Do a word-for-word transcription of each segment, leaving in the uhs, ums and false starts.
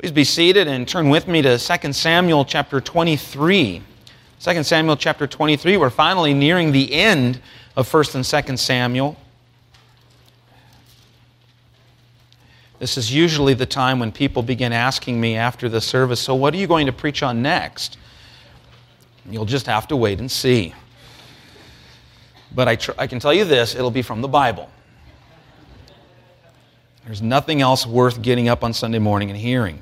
Please be seated and turn with me to Second Samuel chapter twenty-three. Second Samuel chapter twenty-three, we're finally nearing the end of First and Second Samuel. This is usually the time when people begin asking me after the service, so what are you going to preach on next? You'll just have to wait and see. But I, tr- I can tell you this, it'll be from the Bible. There's nothing else worth getting up on Sunday morning and hearing.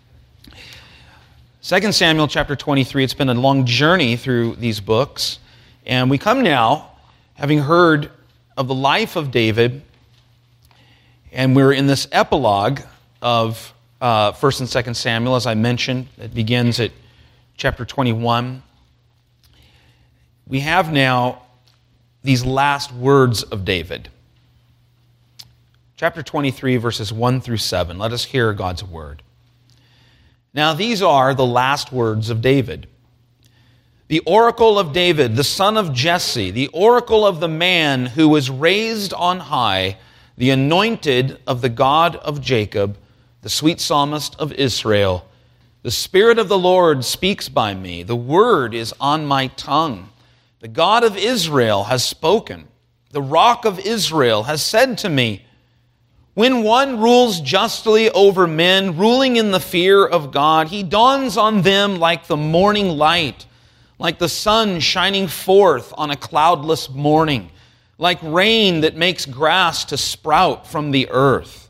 Second Samuel chapter twenty-three, it's been a long journey through these books. And we come now, having heard of the life of David, and we're in this epilogue of uh, First and Second Samuel, as I mentioned. It begins at chapter twenty-one. We have now these last words of David. Chapter twenty-three, verses one through seven. Let us hear God's word. Now these are the last words of David. The oracle of David, the son of Jesse, the oracle of the man who was raised on high, the anointed of the God of Jacob, the sweet psalmist of Israel. The Spirit of the Lord speaks by me. The word is on my tongue. The God of Israel has spoken. The rock of Israel has said to me, when one rules justly over men, ruling in the fear of God, he dawns on them like the morning light, like the sun shining forth on a cloudless morning, like rain that makes grass to sprout from the earth.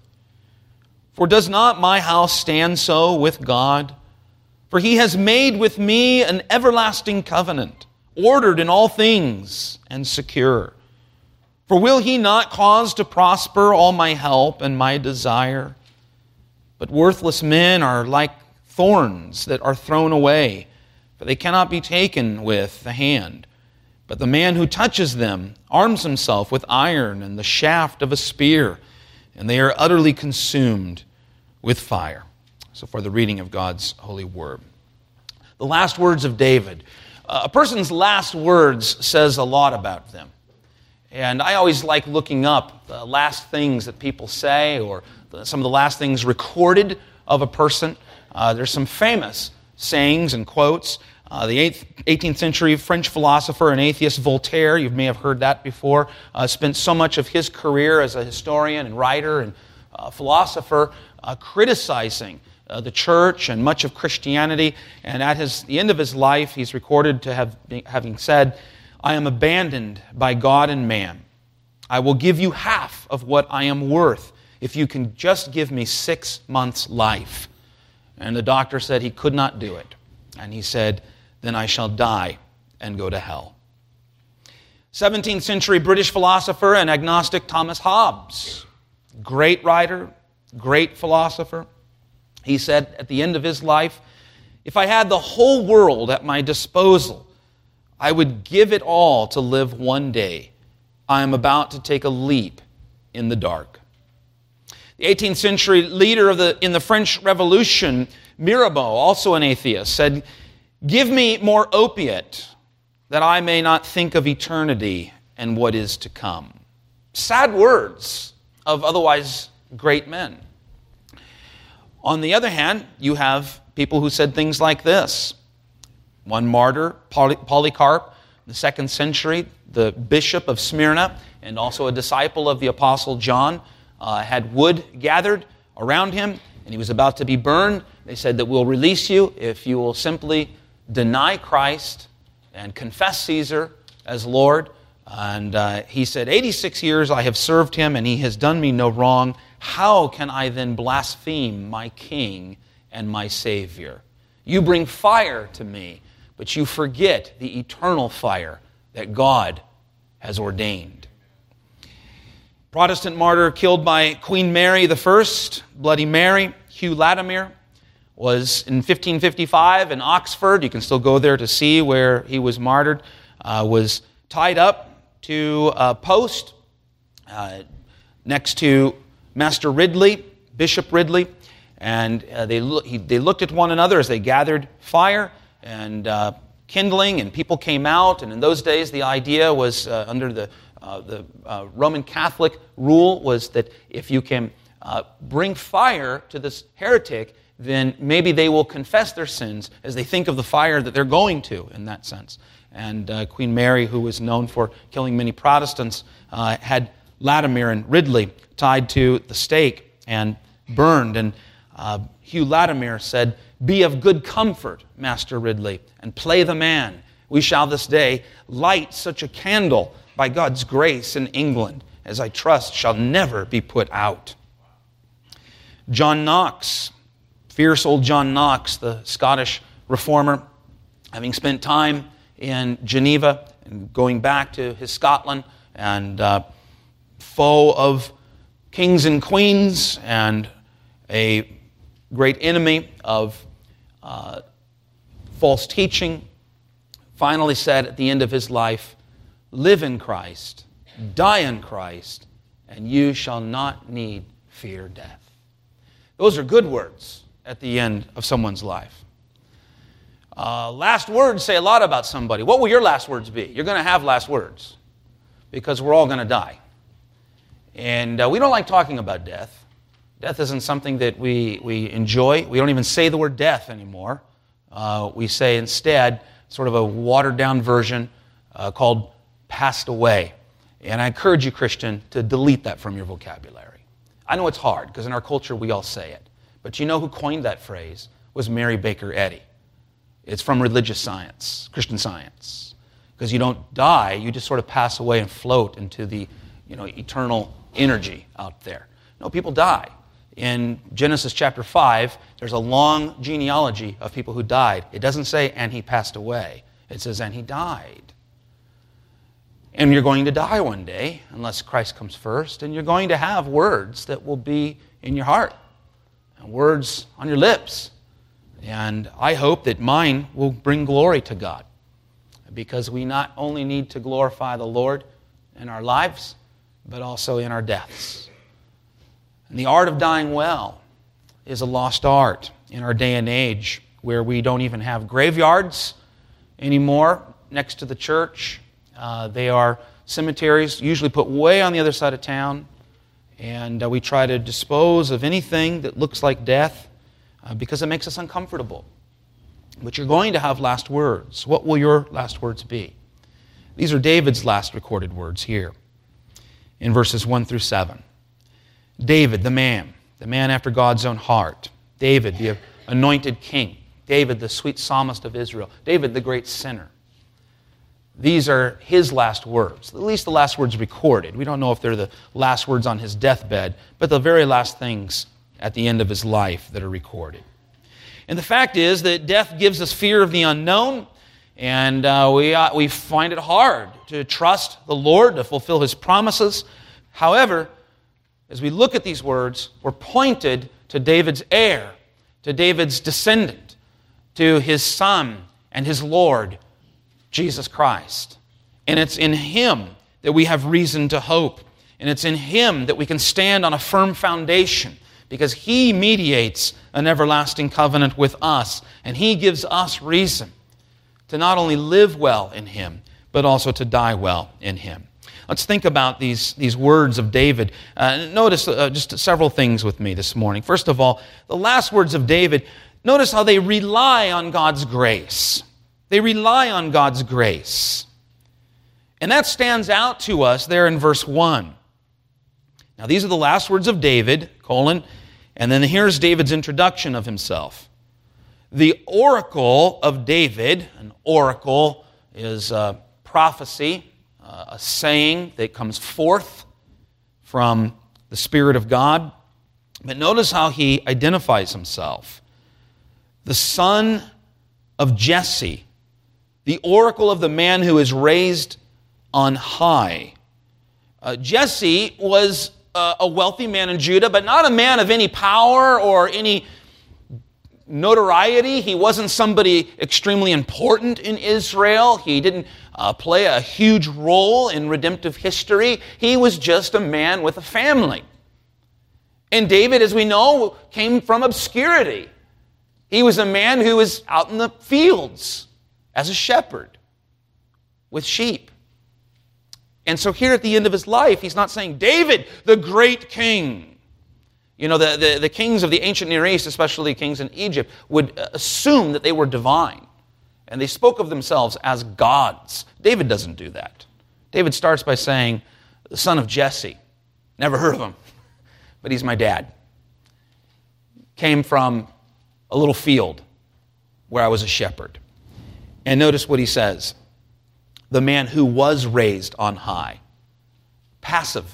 For does not my house stand so with God? For he has made with me an everlasting covenant, ordered in all things and secure. For will he not cause to prosper all my help and my desire? But worthless men are like thorns that are thrown away, for they cannot be taken with the hand. But the man who touches them arms himself with iron and the shaft of a spear, and they are utterly consumed with fire. So for the reading of God's holy word. The last words of David. A person's last words says a lot about them. And I always like looking up the last things that people say or the, some of the last things recorded of a person. Uh, there's some famous sayings and quotes. Uh, the eighteenth century French philosopher and atheist Voltaire, you may have heard that before, uh, spent so much of his career as a historian and writer and uh, philosopher uh, criticizing uh, the church and much of Christianity. And at his, the end of his life, he's recorded to have been, having said, I am abandoned by God and man. I will give you half of what I am worth if you can just give me six months' life. And the doctor said he could not do it. And he said, then I shall die and go to hell. seventeenth century British philosopher and agnostic Thomas Hobbes, great writer, great philosopher. He said at the end of his life, if I had the whole world at my disposal, I would give it all to live one day. I am about to take a leap in the dark. The eighteenth century leader of the in the French Revolution, Mirabeau, also an atheist, said, give me more opiate that I may not think of eternity and what is to come. Sad words of otherwise great men. On the other hand, you have people who said things like this. One martyr, Poly- Polycarp, in the second century, the bishop of Smyrna, and also a disciple of the apostle John, uh, had wood gathered around him, and he was about to be burned. They said that we'll release you if you will simply deny Christ and confess Caesar as Lord. And uh, he said, eighty-six years I have served him, and he has done me no wrong. How can I then blaspheme my King and my Savior? You bring fire to me, but you forget the eternal fire that God has ordained. Protestant martyr killed by Queen Mary the First, Bloody Mary, Hugh Latimer, was in fifteen fifty-five in Oxford. You can still go there to see where he was martyred. Uh, was tied up to a post uh, next to Master Ridley, Bishop Ridley, and uh, they, lo- he, they looked at one another as they gathered fire and uh, kindling, and people came out. And in those days, the idea was uh, under the uh, the uh, Roman Catholic rule was that if you can uh, bring fire to this heretic, then maybe they will confess their sins as they think of the fire that they're going to in that sense. And uh, Queen Mary, who was known for killing many Protestants, uh, had Latimer and Ridley tied to the stake and burned. And uh, Hugh Latimer said, "Be of good comfort, Master Ridley, and play the man. We shall this day light such a candle by God's grace in England, as I trust shall never be put out." John Knox, fierce old John Knox, the Scottish reformer, having spent time in Geneva and going back to his Scotland, and uh, foe of kings and queens and a great enemy of uh, false teaching, finally said at the end of his life, "Live in Christ, die in Christ, and you shall not need fear death." Those are good words at the end of someone's life. Uh, last words say a lot about somebody. What will your last words be? You're going to have last words because we're all going to die. And uh, we don't like talking about death. Death isn't something that we, we enjoy. We don't even say the word death anymore. Uh, we say instead sort of a watered-down version uh, called passed away. And I encourage you, Christian, to delete that from your vocabulary. I know it's hard because in our culture we all say it. But you know who coined that phrase was Mary Baker Eddy. It's from religious science, Christian science. Because you don't die, you just sort of pass away and float into the, you know, eternal energy out there. No, people die. In Genesis chapter five, there's a long genealogy of people who died. It doesn't say, "and he passed away." It says, "and he died." And you're going to die one day, unless Christ comes first, and you're going to have words that will be in your heart, and words on your lips. And I hope that mine will bring glory to God, because we not only need to glorify the Lord in our lives, but also in our deaths. And the art of dying well is a lost art in our day and age, where we don't even have graveyards anymore next to the church. Uh, they are cemeteries, usually put way on the other side of town, and uh, we try to dispose of anything that looks like death uh, because it makes us uncomfortable. But you're going to have last words. What will your last words be? These are David's last recorded words here in verses one through seven. David, the man, the man after God's own heart. David, the anointed king. David, the sweet psalmist of Israel. David, the great sinner. These are his last words, at least the last words recorded. We don't know if they're the last words on his deathbed, but the very last things at the end of his life that are recorded. And the fact is that death gives us fear of the unknown, and uh, we, uh, we find it hard to trust the Lord, to fulfill His promises. However, as we look at these words, we're pointed to David's heir, to David's descendant, to his son and his Lord, Jesus Christ. And it's in Him that we have reason to hope. And it's in Him that we can stand on a firm foundation, because He mediates an everlasting covenant with us. And He gives us reason to not only live well in Him, but also to die well in Him. Let's think about these, these words of David. Uh, notice uh, just several things with me this morning. First of all, the last words of David, notice how they rely on God's grace. They rely on God's grace. And that stands out to us there in verse one. Now, these are the last words of David, colon, and then here's David's introduction of himself. The oracle of David, an oracle is a prophecy, a saying that comes forth from the Spirit of God. But notice how he identifies himself. The son of Jesse, the oracle of the man who is raised on high. Uh, Jesse was uh, a wealthy man in Judah, but not a man of any power or any notoriety. He wasn't somebody extremely important in Israel. He didn't uh, play a huge role in redemptive history. He was just a man with a family. And David, as we know, came from obscurity. He was a man who was out in the fields as a shepherd with sheep. And so here at the end of his life, he's not saying, David, the great king. You know, the, the, the kings of the ancient Near East, especially kings in Egypt, would assume that they were divine. And they spoke of themselves as gods. David doesn't do that. David starts by saying, the son of Jesse. Never heard of him, but he's my dad. Came from a little field where I was a shepherd. And notice what he says. The man who was raised on high. Passive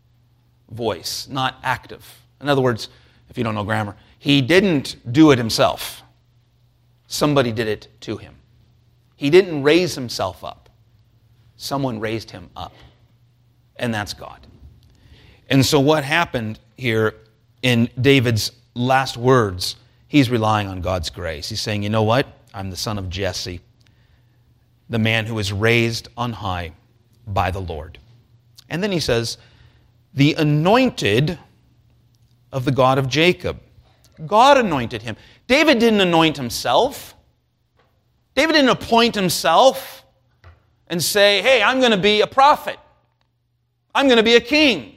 voice, not active. In other words, if you don't know grammar, he didn't do it himself. Somebody did it to him. He didn't raise himself up. Someone raised him up. And that's God. And so what happened here in David's last words, he's relying on God's grace. He's saying, you know what? I'm the son of Jesse, the man who is raised on high by the Lord. And then he says, the anointed of the God of Jacob. God anointed him. David didn't anoint himself. David didn't appoint himself and say, hey, I'm going to be a prophet. I'm going to be a king.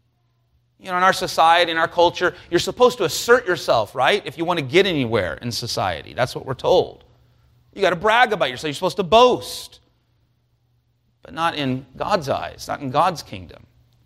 You know, in our society, in our culture, you're supposed to assert yourself, right? If you want to get anywhere in society. That's what we're told. You got to brag about yourself. You're supposed to boast. But not in God's eyes, not in God's kingdom.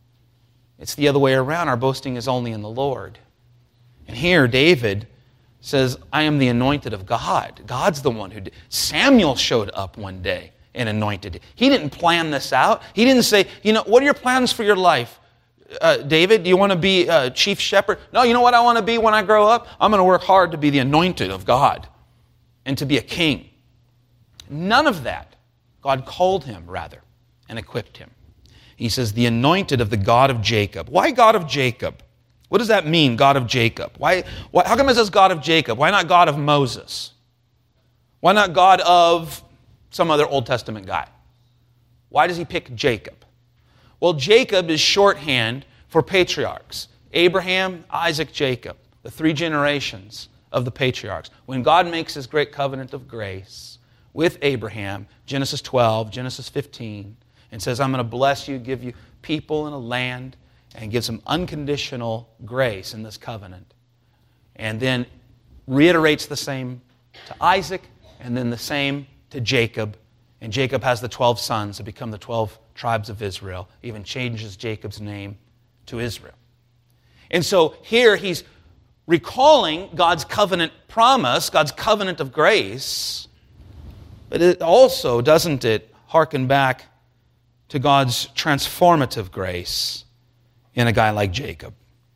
It's the other way around. Our boasting is only in the Lord. And here, David says, I am the anointed of God. God's the one who did. Samuel showed up one day and anointed him. He didn't plan this out. He didn't say, you know, what are your plans for your life? Uh, David, do you want to be a chief shepherd? No, you know what I want to be when I grow up? I'm going to work hard to be the anointed of God and to be a king. None of that. God called him, rather, and equipped him. He says, the anointed of the God of Jacob. Why God of Jacob? What does that mean, God of Jacob? Why, why, how come it says God of Jacob? Why not God of Moses? Why not God of some other Old Testament guy? Why does he pick Jacob? Well, Jacob is shorthand for patriarchs. Abraham, Isaac, Jacob, the three generations of the patriarchs. When God makes his great covenant of grace with Abraham, Genesis twelve, Genesis fifteen, and says, I'm going to bless you, give you people and a land, and gives him unconditional grace in this covenant. And then reiterates the same to Isaac, and then the same to Jacob. And Jacob has the twelve sons that become the twelve tribes of Israel. Even changes Jacob's name to Israel. And so here he's recalling God's covenant promise, God's covenant of grace. But it also, doesn't it, hearken back to God's transformative grace in a guy like Jacob.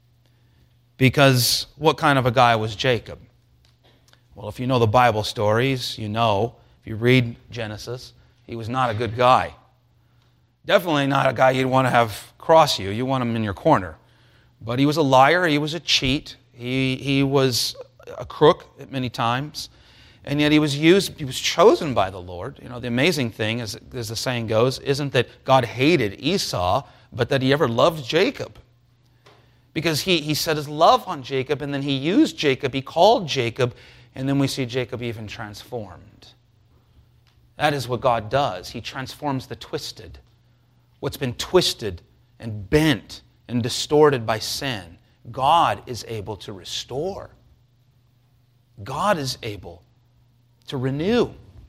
Because what kind of a guy was Jacob? Well, if you know the Bible stories, you know, if you read Genesis, he was not a good guy. Definitely not a guy you'd want to have cross you. You want him in your corner. But he was a liar. He was a cheat. He, he was a crook at many times. And yet he was used, he was chosen by the Lord. You know, the amazing thing, as, as the saying goes, isn't that God hated Esau, but that he ever loved Jacob. Because he, he set his love on Jacob, and then he used Jacob, he called Jacob, and then we see Jacob even transformed. That is what God does. He transforms the twisted. What's been twisted and bent and distorted by sin, God is able to restore. God is able to renew.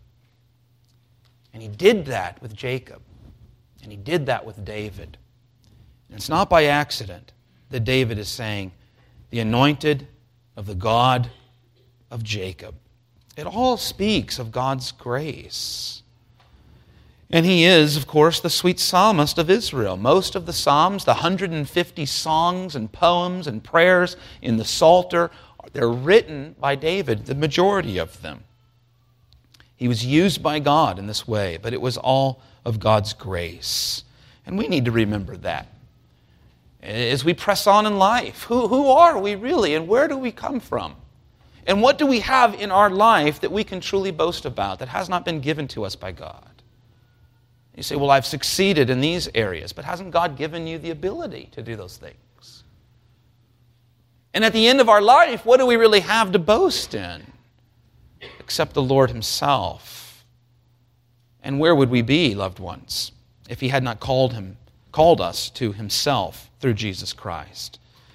And he did that with Jacob. And he did that with David. And it's not by accident that David is saying, the anointed of the God of Jacob. It all speaks of God's grace. And he is, of course, the sweet psalmist of Israel. Most of the psalms, the one hundred fifty songs and poems and prayers in the Psalter, they're written by David, the majority of them. He was used by God in this way, but it was all of God's grace. And we need to remember that. As we press on in life, who, who are we really, and where do we come from? And what do we have in our life that we can truly boast about that has not been given to us by God? You say, well, I've succeeded in these areas, but hasn't God given you the ability to do those things? And at the end of our life, what do we really have to boast in? Except the Lord himself. And where would we be, loved ones, if he had not called him, called us to himself through Jesus Christ?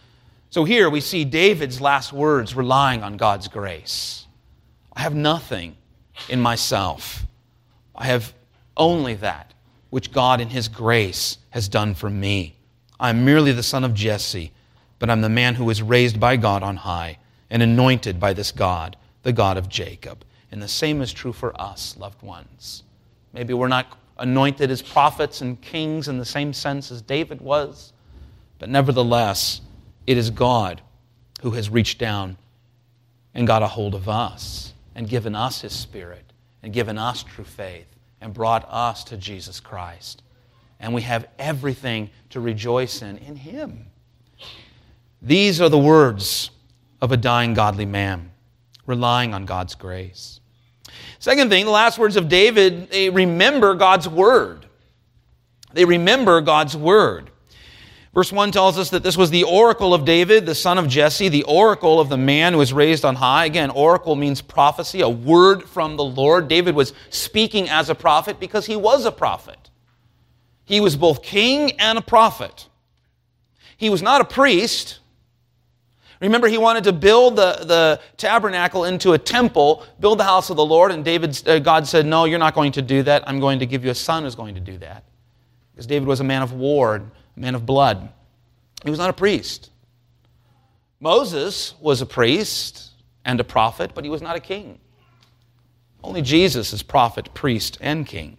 So here we see David's last words relying on God's grace. I have nothing in myself. I have only that which God in His grace has done for me. I am merely the son of Jesse, but I'm the man who was raised by God on high and anointed by this God, the God of Jacob. And the same is true for us, loved ones. Maybe we're not anointed as prophets and kings in the same sense as David was, but nevertheless, it is God who has reached down and got a hold of us and given us His Spirit and given us true faith and brought us to Jesus Christ. And we have everything to rejoice in in Him. These are the words of a dying godly man, relying on God's grace. Second thing, the last words of David, they remember God's word. They remember God's word. Verse one tells us that this was the oracle of David, the son of Jesse, the oracle of the man who was raised on high. Again, oracle means prophecy, a word from the Lord. David was speaking as a prophet because he was a prophet. He was both king and a prophet. He was not a priest. Remember, he wanted to build the, the tabernacle into a temple, build the house of the Lord, and David, uh, God said, no, you're not going to do that. I'm going to give you a son who's going to do that. Because David was a man of war, a man of blood. He was not a priest. Moses was a priest and a prophet, but he was not a king. Only Jesus is prophet, priest, and king.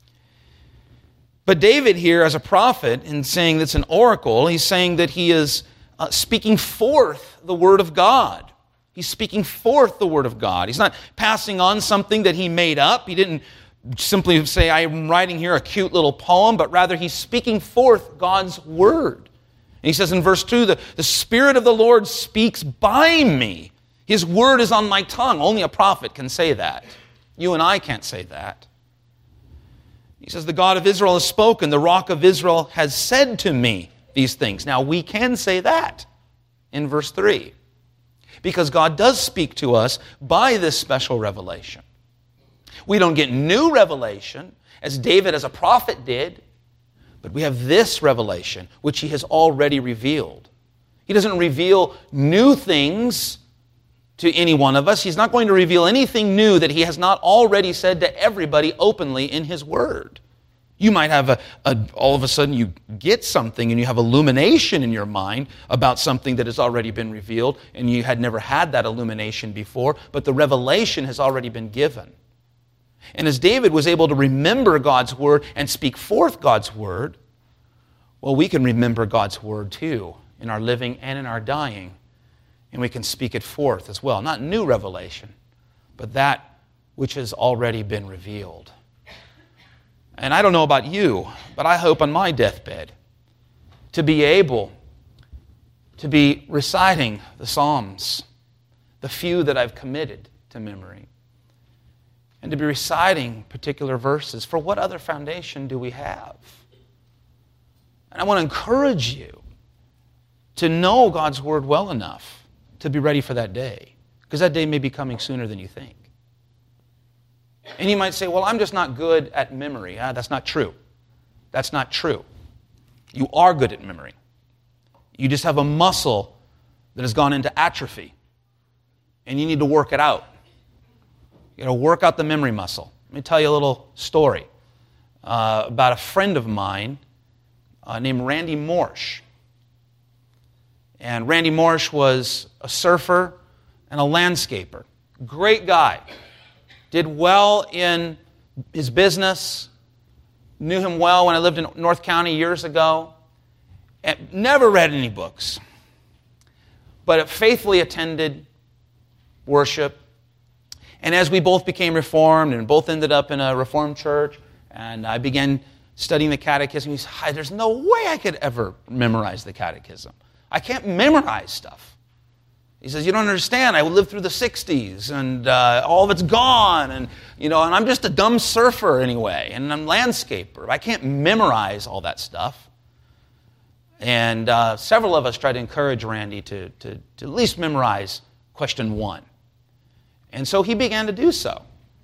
But David here, as a prophet, in saying that's an oracle, he's saying that he is uh, speaking forth the word of God. He's speaking forth the word of God. He's not passing on something that he made up. He didn't simply say, I'm writing here a cute little poem, but rather he's speaking forth God's word. And he says in verse two, the, the Spirit of the Lord speaks by me. His word is on my tongue. Only a prophet can say that. You and I can't say that. He says, the God of Israel has spoken. The Rock of Israel has said to me these things. Now, we can say that in verse three, because God does speak to us by this special revelation. We don't get new revelation, as David as a prophet did, but we have this revelation, which he has already revealed. He doesn't reveal new things to any one of us. He's not going to reveal anything new that he has not already said to everybody openly in his word. You might have a, a all of a sudden you get something and you have illumination in your mind about something that has already been revealed, and you had never had that illumination before, but the revelation has already been given. And as David was able to remember God's word and speak forth God's word, well, we can remember God's word too in our living and in our dying. And we can speak it forth as well. Not new revelation, but that which has already been revealed. And I don't know about you, but I hope on my deathbed to be able to be reciting the Psalms, the few that I've committed to memory, and to be reciting particular verses. For what other foundation do we have? And I want to encourage you to know God's word well enough to be ready for that day, because that day may be coming sooner than you think. And you might say, well, I'm just not good at memory. Ah, that's not true. That's not true. You are good at memory. You just have a muscle that has gone into atrophy, and you need to work it out. You got to work out the memory muscle. Let me tell you a little story uh, about a friend of mine uh, named Randy Morsch. And Randy Morsch was a surfer and a landscaper. Great guy. Did well in his business. Knew him well when I lived in North County years ago. And never read any books. But faithfully attended worship. And as we both became Reformed and both ended up in a Reformed church, and I began studying the catechism, he said, Hi, there's no way I could ever memorize the catechism. I can't memorize stuff. He says, you don't understand. I lived through the sixties, and uh, all of it's gone, and you know, and I'm just a dumb surfer anyway, and I'm a landscaper. I can't memorize all that stuff. And uh, several of us tried to encourage Randy to, to, to at least memorize question one. And so he began to do so.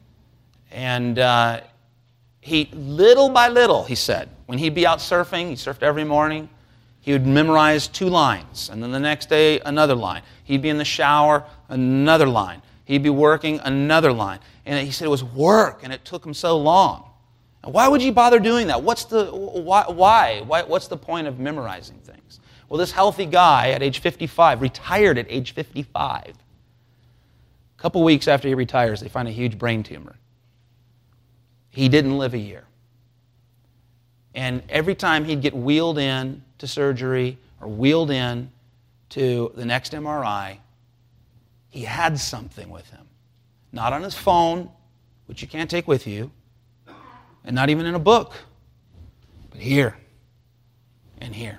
And uh, he, little by little, he said, when he'd be out surfing, he surfed every morning, He would memorize two lines, and then the next day, another line. He'd be in the shower, another line. He'd be working, another line. And he said it was work, and it took him so long. And why would you bother doing that? What's the, why, why? why? What's the point of memorizing things? Well, this healthy guy at age fifty-five, retired at age fifty-five. A couple weeks after he retires, they find a huge brain tumor. He didn't live a year. And every time he'd get wheeled in to surgery or wheeled in to the next M R I, he had something with him. Not on his phone, which you can't take with you, and not even in a book, but here and here.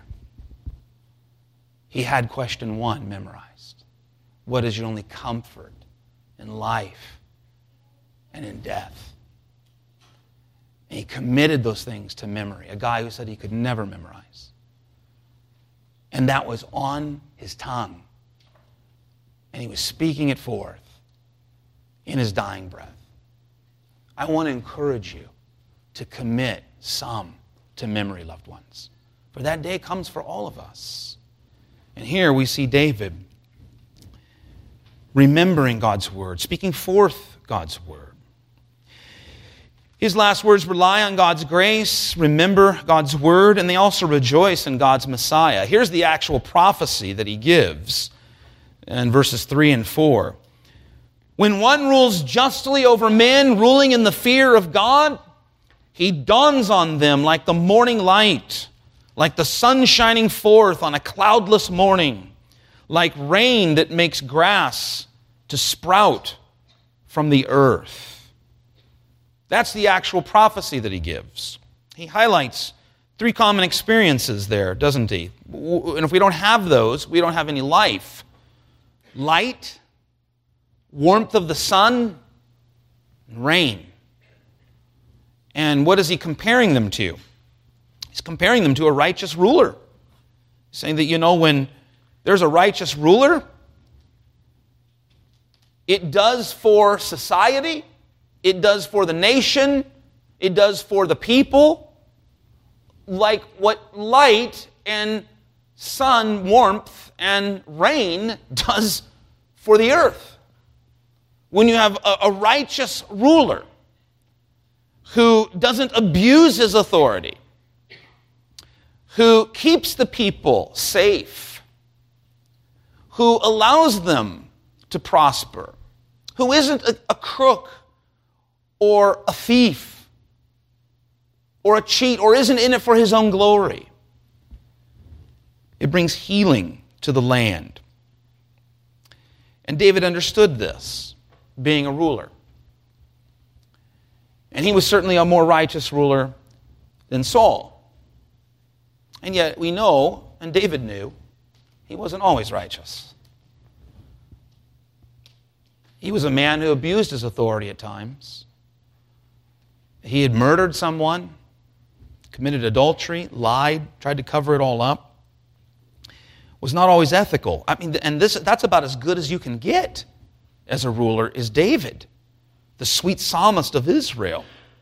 He had question one memorized. What is your only comfort in life and in death? And he committed those things to memory, a guy who said he could never memorize. And that was on his tongue. And he was speaking it forth in his dying breath. I want to encourage you to commit some to memory, loved ones. For that day comes for all of us. And here we see David remembering God's word, speaking forth God's word. His last words rely on God's grace, remember God's word, and they also rejoice in God's Messiah. Here's the actual prophecy that he gives in verses three and four. When one rules justly over men, ruling in the fear of God, he dawns on them like the morning light, like the sun shining forth on a cloudless morning, like rain that makes grass to sprout from the earth. That's the actual prophecy that he gives. He highlights three common experiences there, doesn't he? And if we don't have those, we don't have any life. Light, warmth of the sun, and rain. And what is he comparing them to? He's comparing them to a righteous ruler. Saying that, you know, when there's a righteous ruler, it does for society, it does for the nation, it does for the people, like what light and sun warmth and rain does for the earth. When you have a, a righteous ruler who doesn't abuse his authority, who keeps the people safe, who allows them to prosper, who isn't a, a crook or a thief or a cheat or isn't in it for his own glory. It brings healing to the land. And David understood this, being a ruler. And he was certainly a more righteous ruler than Saul. And yet we know, and David knew, he wasn't always righteous. He was a man who abused his authority at times. He had murdered someone, committed adultery, lied, tried to cover it all up. Was not always ethical. I mean, and this that's about as good as you can get as a ruler is David, the sweet psalmist of Israel.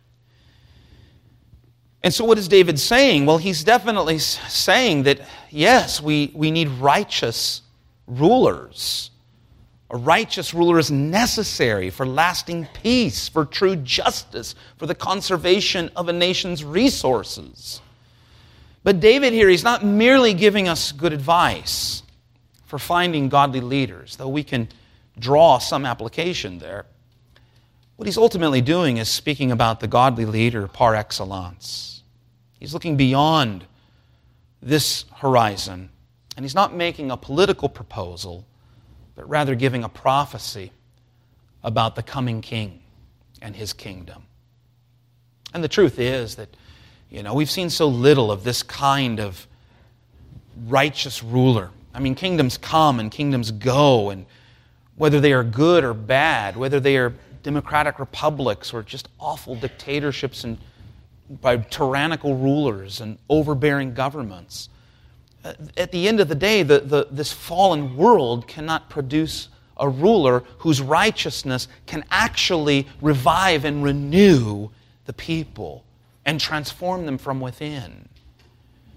And so what is David saying? Well, he's definitely saying that, yes, we, we need righteous rulers. A righteous ruler is necessary for lasting peace, for true justice, for the conservation of a nation's resources. But David here, he's not merely giving us good advice for finding godly leaders, though we can draw some application there. What he's ultimately doing is speaking about the godly leader par excellence. He's looking beyond this horizon, and he's not making a political proposal, but rather giving a prophecy about the coming king and his kingdom. And the truth is that, you know, we've seen so little of this kind of righteous ruler. I mean, kingdoms come and kingdoms go, and whether they are good or bad, whether they are democratic republics or just awful dictatorships and by tyrannical rulers and overbearing governments. At the end of the day, the, the, this fallen world cannot produce a ruler whose righteousness can actually revive and renew the people and transform them from within.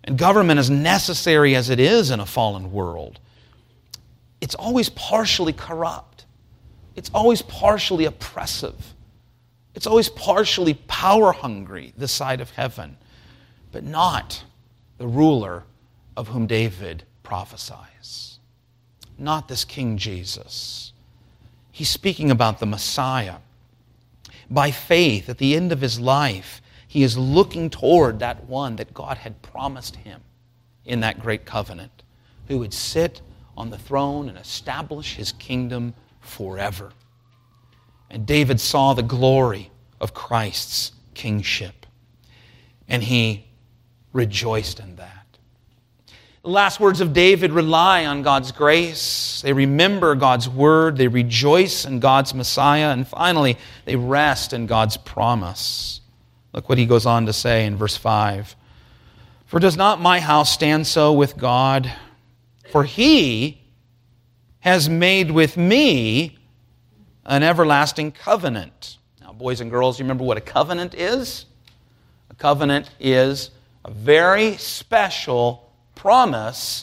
And government, as necessary as it is in a fallen world, it's always partially corrupt. It's always partially oppressive. It's always partially power-hungry, this side of heaven, but not the ruler of whom David prophesies. Not this King Jesus. He's speaking about the Messiah. By faith, at the end of his life, he is looking toward that one that God had promised him in that great covenant, who would sit on the throne and establish his kingdom forever. And David saw the glory of Christ's kingship, and he rejoiced in that. The last words of David rely on God's grace. They remember God's word. They rejoice in God's Messiah. And finally, they rest in God's promise. Look what he goes on to say in verse five. For does not my house stand so with God? For he has made with me an everlasting covenant. Now, boys and girls, you remember what a covenant is? A covenant is a very special promise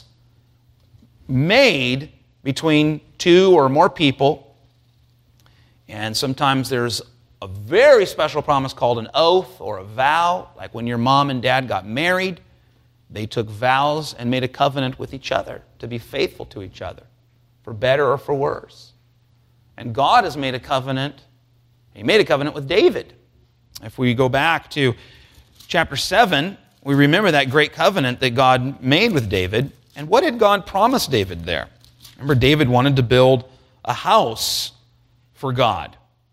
made between two or more people. And sometimes there's a very special promise called an oath or a vow, like when your mom and dad got married. They took vows and made a covenant with each other to be faithful to each other, for better or for worse. And God has made a covenant. He made a covenant with David. If we go back to chapter seven, we remember that great covenant that God made with David. And what did God promise David there? Remember, David wanted to build a house for God.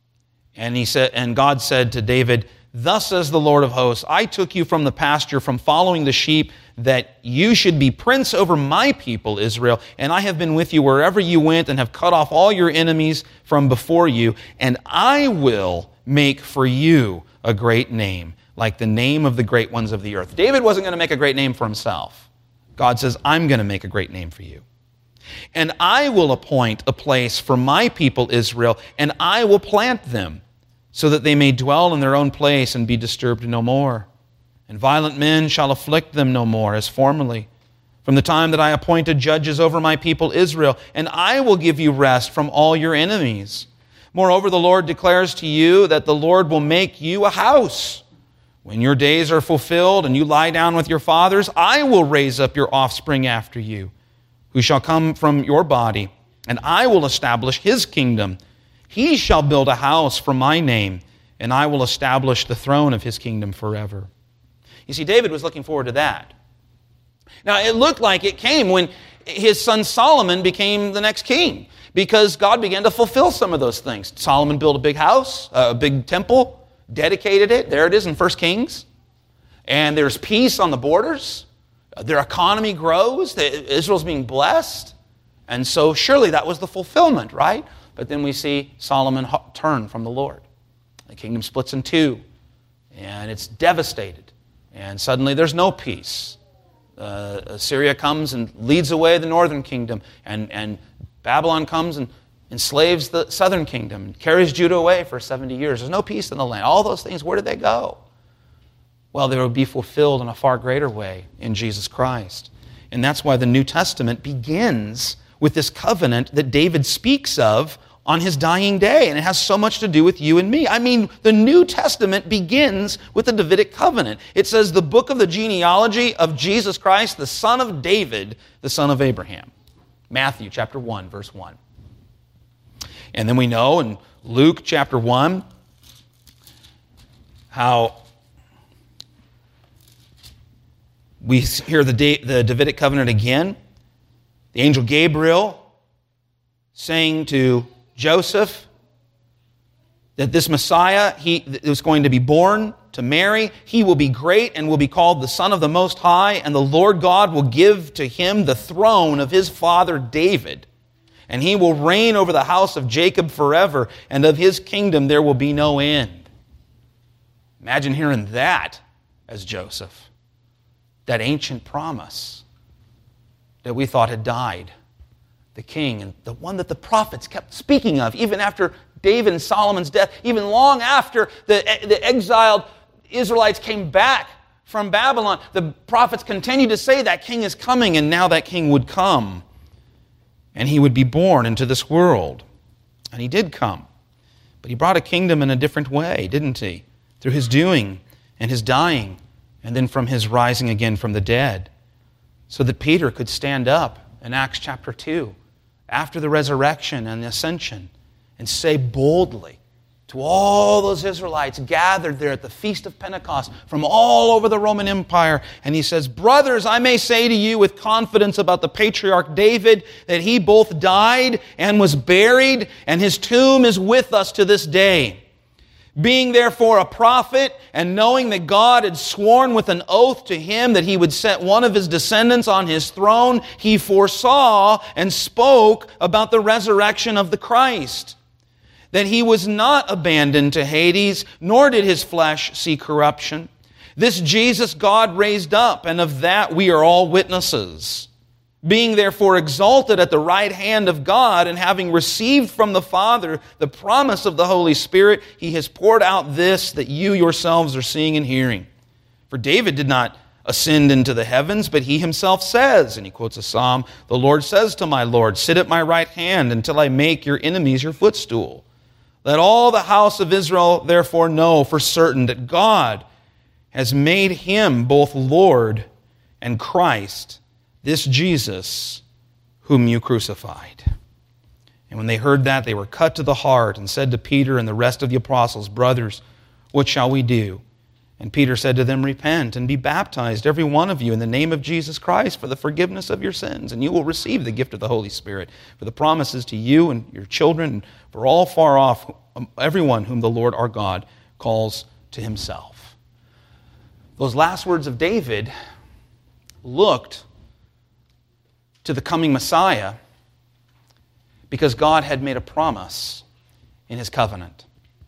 And he said, and God said to David, "Thus says the Lord of hosts, I took you from the pasture, from following the sheep, that you should be prince over my people, Israel. And I have been with you wherever you went and have cut off all your enemies from before you. And I will make for you a great name, like the name of the great ones of the earth." David wasn't going to make a great name for himself. God says, "I'm going to make a great name for you. And I will appoint a place for my people Israel, and I will plant them, so that they may dwell in their own place and be disturbed no more. And violent men shall afflict them no more, as formerly, from the time that I appointed judges over my people Israel. And I will give you rest from all your enemies. Moreover, the Lord declares to you that the Lord will make you a house. When your days are fulfilled and you lie down with your fathers, I will raise up your offspring after you, who shall come from your body, and I will establish his kingdom. He shall build a house for my name, and I will establish the throne of his kingdom forever." You see, David was looking forward to that. Now, it looked like it came when his son Solomon became the next king, because God began to fulfill some of those things. Solomon built a big house, a big temple, dedicated it. There it is in First Kings. And there's peace on the borders. Their economy grows. Israel's being blessed. And so surely that was the fulfillment, right? But then we see Solomon turn from the Lord. The kingdom splits in two, and it's devastated. And suddenly there's no peace. Uh, Assyria comes and leads away the northern kingdom, and, and Babylon comes and enslaves the southern kingdom and carries Judah away for seventy years. There's no peace in the land. All those things, where did they go? Well, they will be fulfilled in a far greater way in Jesus Christ. And that's why the New Testament begins with this covenant that David speaks of on his dying day. And it has so much to do with you and me. I mean, the New Testament begins with the Davidic covenant. It says the book of the genealogy of Jesus Christ, the son of David, the son of Abraham. Matthew chapter one, verse one. And then we know in Luke chapter one how we hear the, the Davidic covenant again. The angel Gabriel saying to Joseph that this Messiah, he is going to be born to Mary. He will be great and will be called the Son of the Most High, and the Lord God will give to him the throne of his father David. And he will reign over the house of Jacob forever, and of his kingdom there will be no end. Imagine hearing that as Joseph. That ancient promise that we thought had died. The king, and the one that the prophets kept speaking of, even after David and Solomon's death, even long after the, the exiled Israelites came back from Babylon. The prophets continue to say that king is coming, and now that king would come. And he would be born into this world. And he did come. But he brought a kingdom in a different way, didn't he? Through his doing and his dying, and then from his rising again from the dead. So that Peter could stand up in Acts chapter two, after the resurrection and the ascension, and say boldly to all those Israelites gathered there at the Feast of Pentecost from all over the Roman Empire. And he says, brothers, I may say to you with confidence about the patriarch David that he both died and was buried, and his tomb is with us to this day. Being therefore a prophet, and knowing that God had sworn with an oath to him that he would set one of his descendants on his throne, he foresaw and spoke about the resurrection of the Christ, that he was not abandoned to Hades, nor did his flesh see corruption. This Jesus God raised up, and of that we are all witnesses. Being therefore exalted at the right hand of God, and having received from the Father the promise of the Holy Spirit, he has poured out this that you yourselves are seeing and hearing. For David did not ascend into the heavens, but he himself says, and he quotes a psalm, the Lord says to my Lord, sit at my right hand until I make your enemies your footstool. Let all the house of Israel therefore know for certain that God has made him both Lord and Christ, this Jesus whom you crucified. And when they heard that, they were cut to the heart and said to Peter and the rest of the apostles, brothers, what shall we do? And Peter said to them, repent and be baptized, every one of you, in the name of Jesus Christ for the forgiveness of your sins, and you will receive the gift of the Holy Spirit. For the promises to you and your children, and for all far off, everyone whom the Lord our God calls to himself. Those last words of David looked to the coming Messiah because God had made a promise in his covenant.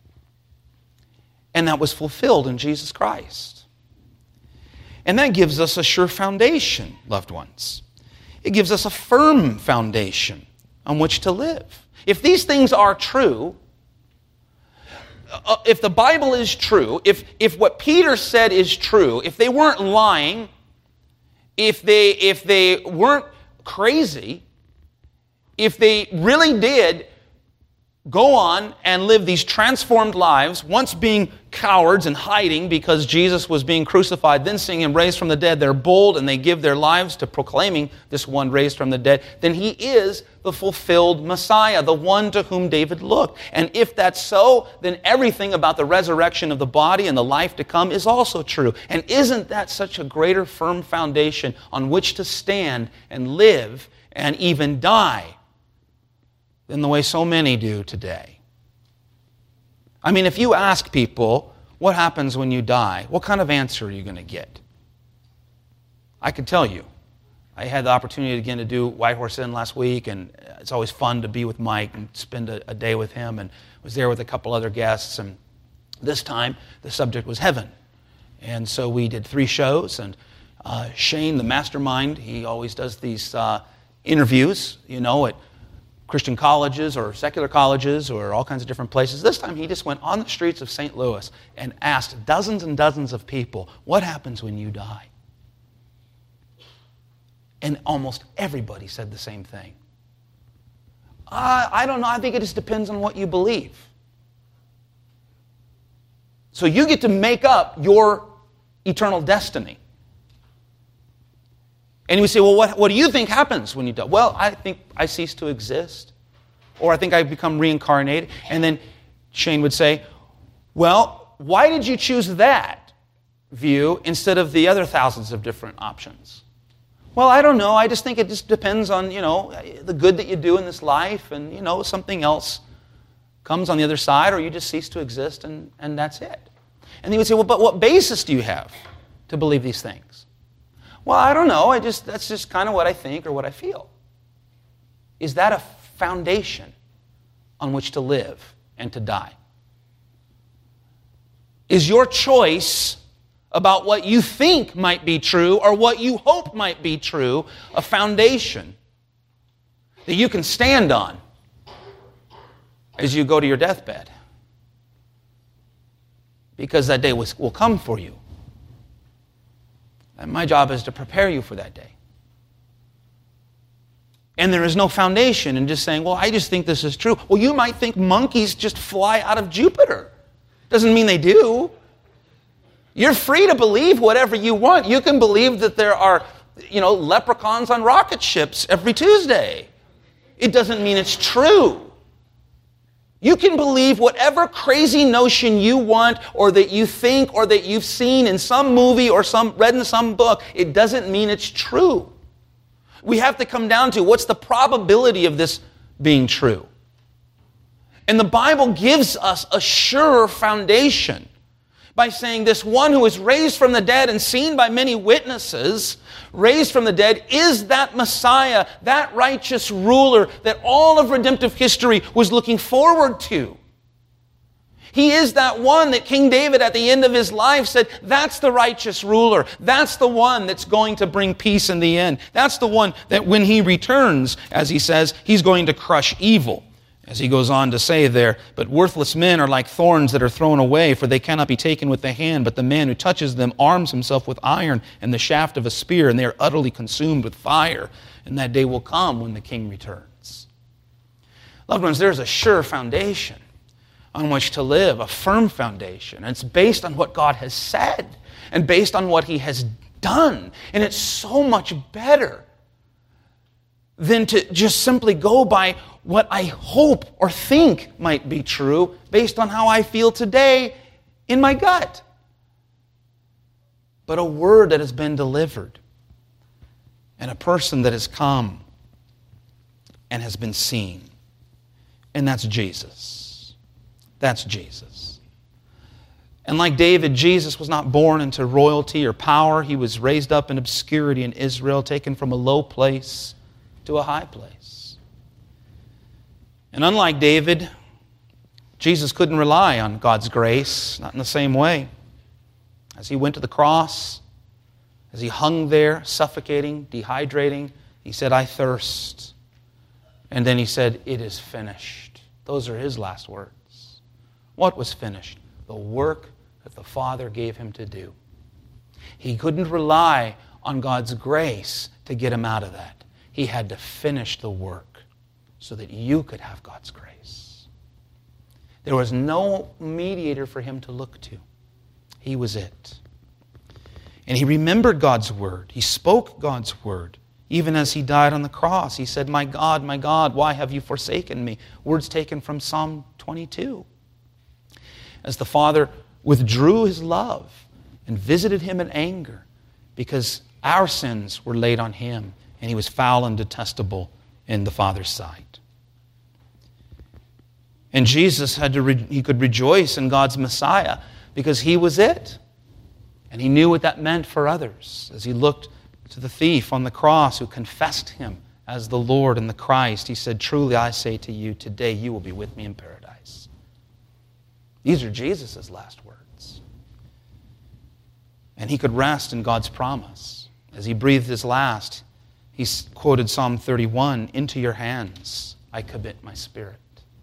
And that was fulfilled in Jesus Christ. And that gives us a sure foundation, loved ones. It gives us a firm foundation on which to live. If these things are true, uh, if the Bible is true, if, if what Peter said is true, if they weren't lying, if they, if they weren't crazy, if they really did go on and live these transformed lives, once being cowards and hiding because Jesus was being crucified, then seeing him raised from the dead, they're bold and they give their lives to proclaiming this one raised from the dead, then he is the fulfilled Messiah, the one to whom David looked. And if that's so, then everything about the resurrection of the body and the life to come is also true. And isn't that such a greater firm foundation on which to stand and live and even die than the way so many do today? I mean, if you ask people, what happens when you die? What kind of answer are you going to get? I can tell you. I had the opportunity again to do White Horse Inn last week, and it's always fun to be with Mike and spend a, a day with him, and was there with a couple other guests, and this time the subject was heaven. And so we did three shows, and uh, Shane, the mastermind, he always does these uh, interviews, you know, at Christian colleges or secular colleges or all kinds of different places. This time he just went on the streets of Saint Louis and asked dozens and dozens of people, what happens when you die? And almost everybody said the same thing. Uh, I don't know, I think it just depends on what you believe. So you get to make up your eternal destiny. And we say, well, what, what do you think happens when you die? Well, I think I cease to exist. Or I think I become reincarnated. And then Shane would say, well, why did you choose that view instead of the other thousands of different options? Well, I don't know. I just think it just depends on, you know, the good that you do in this life, and, you know, something else comes on the other side, or you just cease to exist, and, and that's it. And he would say, well, but what basis do you have to believe these things? Well, I don't know. I just that's just kind of what I think or what I feel. Is that a foundation on which to live and to die? Is your choice about what you think might be true or what you hope might be true a foundation that you can stand on as you go to your deathbed? Because that day will come for you. And my job is to prepare you for that day. And there is no foundation in just saying, well, I just think this is true. Well, you might think monkeys just fly out of Jupiter. Doesn't mean they do. You're free to believe whatever you want. You can believe that there are, you know, leprechauns on rocket ships every Tuesday. It doesn't mean it's true. You can believe whatever crazy notion you want or that you think or that you've seen in some movie or some read in some book. It doesn't mean it's true. We have to come down to what's the probability of this being true. And the Bible gives us a sure foundation by saying this one who is raised from the dead and seen by many witnesses, raised from the dead, is that Messiah, that righteous ruler that all of redemptive history was looking forward to. He is that one that King David at the end of his life said, that's the righteous ruler. That's the one that's going to bring peace in the end. That's the one that when he returns, as he says, he's going to crush evil. As he goes on to say there, but worthless men are like thorns that are thrown away, for they cannot be taken with the hand, but the man who touches them arms himself with iron and the shaft of a spear, and they are utterly consumed with fire. And that day will come when the king returns. Loved ones, there's a sure foundation on which to live, a firm foundation. And it's based on what God has said and based on what He has done. And it's so much better than to just simply go by what I hope or think might be true based on how I feel today in my gut. But a word that has been delivered and a person that has come and has been seen. And that's Jesus. That's Jesus. And like David, Jesus was not born into royalty or power. He was raised up in obscurity in Israel, taken from a low place to a high place. And unlike David, Jesus couldn't rely on God's grace, not in the same way. As He went to the cross, as He hung there, suffocating, dehydrating, He said, I thirst. And then He said, it is finished. Those are His last words. What was finished? The work that the Father gave Him to do. He couldn't rely on God's grace to get Him out of that. He had to finish the work so that you could have God's grace. There was no mediator for Him to look to. He was it. And He remembered God's word. He spoke God's word. Even as He died on the cross, He said, my God, my God, why have you forsaken me? Words taken from Psalm twenty-two. As the Father withdrew His love and visited Him in anger because our sins were laid on Him and He was foul and detestable in the Father's sight. And Jesus had to re- he could rejoice in God's Messiah because He was it. And He knew what that meant for others as He looked to the thief on the cross who confessed Him as the Lord and the Christ. He said, truly I say to you, today you will be with me in paradise. These are Jesus' last words. And He could rest in God's promise. As He breathed His last, He quoted Psalm thirty-one, into your hands I commit my spirit.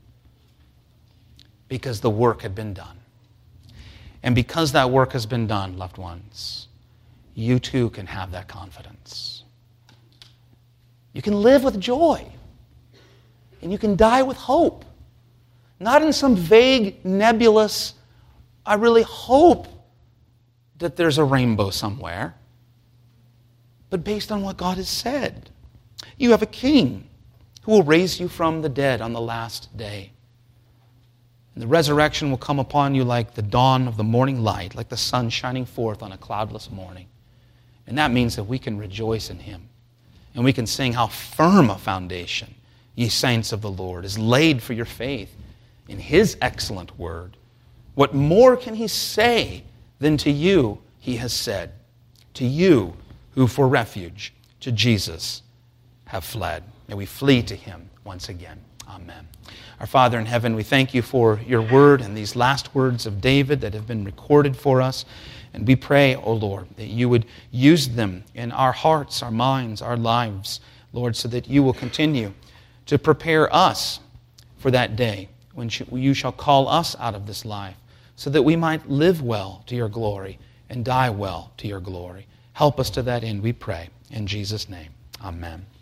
Because the work had been done. And because that work has been done, loved ones, you too can have that confidence. You can live with joy. And you can die with hope. Not in some vague, nebulous, I really hope that there's a rainbow somewhere, but based on what God has said. You have a King who will raise you from the dead on the last day. And the resurrection will come upon you like the dawn of the morning light, like the sun shining forth on a cloudless morning. And that means that we can rejoice in Him. And we can sing how firm a foundation, ye saints of the Lord, is laid for your faith in His excellent word. What more can He say than to you He has said? To you who for refuge to Jesus have fled. May we flee to Him once again. Amen. Our Father in heaven, we thank You for Your word and these last words of David that have been recorded for us. And we pray, O Lord, that You would use them in our hearts, our minds, our lives, Lord, so that You will continue to prepare us for that day when You shall call us out of this life, so that we might live well to Your glory and die well to Your glory. Help us to that end, we pray. In Jesus' name, amen.